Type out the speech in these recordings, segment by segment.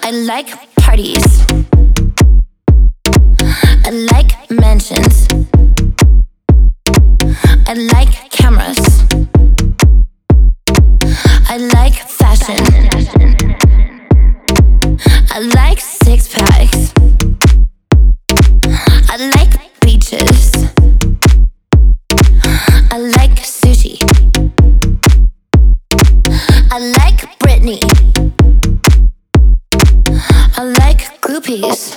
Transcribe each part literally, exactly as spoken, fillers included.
I like parties. I like mansions. I like cameras. I like fashion. I like six packs. I like beaches. I like sushi. I like Britney. I like groupies.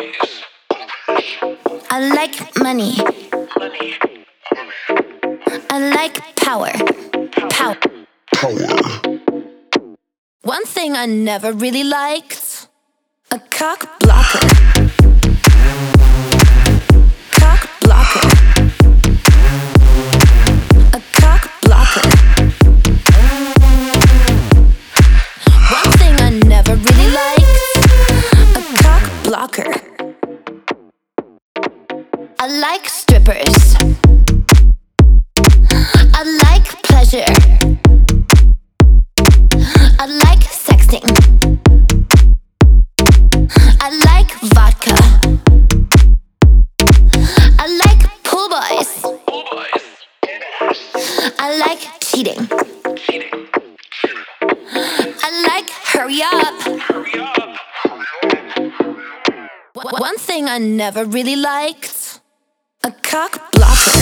I like money. I like power. Power. Power. One thing I never really liked: a cock blocker. Cock blocker. A cock blocker. One thing I never really liked: a cock blocker. I like strippers. I like pleasure. I like sexting. I like vodka. I like pool boys. I like cheating. I like hurry up. One thing I never really liked: a cock blocker.